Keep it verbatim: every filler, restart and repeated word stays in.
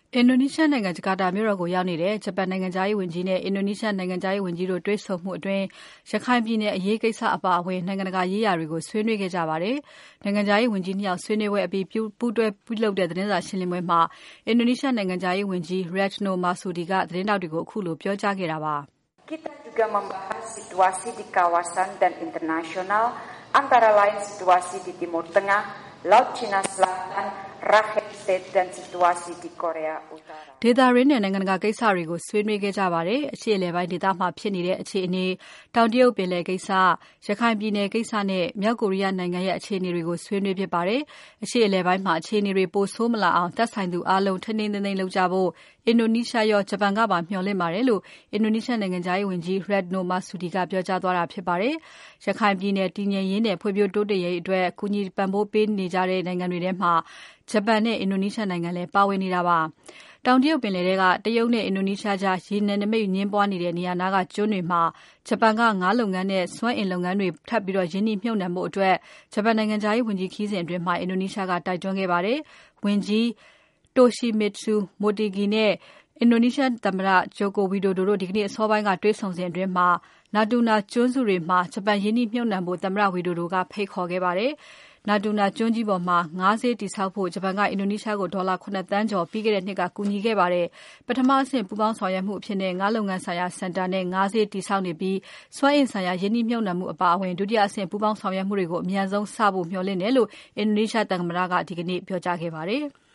အင်ဒိုနီးရှားနိုင်ငံဂျကာတာမြို့တော်ကိုရောက်နေတဲ့ဂျပန်နိုင်ငံခြားရေးဝန်ကြီးနဲ့အင်ဒိုနီးရှားနိုင်ငံခြားရေးဝန်ကြီးတို့တွေ့ဆုံမှုအတွင်းရခိုင်ပြည်နယ်အရေးကိစ္စအပါအဝင်နိုင်ငံတကာရေးရာတွေကိုဆွေးနွေးခဲ့ကြပါတယ်။နိုင်ငံခြားရေးဝန်ကြီးနှစ်ယောက်ဆွေးနွေးပွဲအပြီးပူးတွဲပြုလုပ်တဲ့သတင်းစာရှင်းလင်းပွဲမှာအင်ဒိုနီးရှားနိုင်ငံခြားရေးဝန်ကြီး Retno Marsudi ကသတင်းတောက်တွေကိုအခုလိုပြောကြားခဲ့တာပါ။ Kita juga membahas situasi di kawasan dan internasional antara lain situasi di Timur Tengah, Laut Cina Selatan, Rakhine State dan situasi di Korea Utara. ဒေသရင်းနဲ့နိုင်ငံတကာကိစ္စတွေကိုဆွေးနွေးခဲ့ကြပါတယ်။အရှေ့အလယ်ပိုင်းဒေသမှာဖြစ်နေတဲ့အခြေအနေ၊တောင်တရုတ်ပင်လယ်ကိစ္စ၊ရခိုင်ပြည်နယ်ကိစ္စနဲ့မြောက်ကိုရီးယားနိုင်ငံရဲ့အခြေအနေတွေကိုဆွေးနွေးဖြစ်ပါတယ်။အရှေ့အလယ်ပိုင်းမှာအခြေအနေတွေပိုဆိုးမလာအောင်သက်ဆိုင်သူအားလုံးထိန်းထိန်းသိမ်းသိမ်းလုပ်ကြဖို့အင်ဒိုနီးရှားရောဂျပန်ကပါမျှော်လင့်ပါတယ်လို့အင်ဒိုနီးရှားနိုင်ငံခြားရေးဝန်ကြီး Retno Marsudi ကပြောကြားသွားတာဖြစ်ပါတယ်။ရခိုင်ပြည်နယ်တည်ငြိမ်ရေးနဲ့ဖွံ့ဖြိုးတိုးတက်ရေးအတွက်ကူညီပံ့ပိုးပေးနေကြတဲ့နိုင်ငံတွေထဲမှာဂျပန်နဲ့အင်ဒိုနီးရှားနိုင်ငံလည်းပါဝင်နေတာပါ။တောင်တရုတ်ပင်လယ်ထဲကတရုတ်နဲ့အင်ဒိုနီးရှားကြားရေနယ်နိမိတ်အငြင်းပွားနေတဲ့နေရာနားကကျွန်းတွေမှာဂျပန်ကငါးလုပ်ငန်းနဲ့စွမ်းအင်လုပ်ငန်းတွေထပ်ပြီးရင်းနှီးမြှုပ်နှံမှုအတွက်ဂျပန်နိုင်ငံခြားရေးဝန်ကြီးခရီးစဉ်အတွင်းမှာအင်ဒိုနီးရှားကတိုက်တွန်းခဲ့ပါတယ်။ဝန်ကြီး Toshimitsu Motegi နဲ့အင်ဒိုနီးရှားသမ္မတ Joko Widodo တို့ဒီကနေ့အစောပိုင်းကတွေ့ဆုံစဉ်အတွင်းမှာNatuna ကျွန်းစုတွေမှာဂျပန်ရင်းနှီးမြှုပ်နှံဖို့သမ္မတ Widodo ကဖိတ်ခေါ်ခဲ့ပါတယ်။ Natuna ကျွန်းကြီးပေါ်မှာငါးဈေးတည်ဆောက်ဖို့ဂျပန်ကအင်ဒိုနီးရှားကိုဒေါ်လာ ခုနစ်သန်းကျော်ပြီးခဲ့တဲ့နှစ်ကကူညီခဲ့ပါတယ်။ပထမအဆင့်ပူးပေါင်းဆောင်ရွက်မှုအဖြစ်ငါးလုပ်ငန်းဆိုင်ရာစင်တာနဲ့ငါးဈေးတည်ဆောက်နေပြီးစွမ်းအင်ဆိုင်ရာရင်းနှီးမြှုပ်နှံမှုအပါအဝင်ဒုတိယအဆင့်ပူးပေါင်းဆောင်ရွက်မှုတွေကိုအမြန်ဆုံးစဖို့မျှော်လင့်တယ်လို့အင်ဒိုနီးရှားသမ္မတကဒီကနေ့ပြောကြားခဲ့ပါတယ်။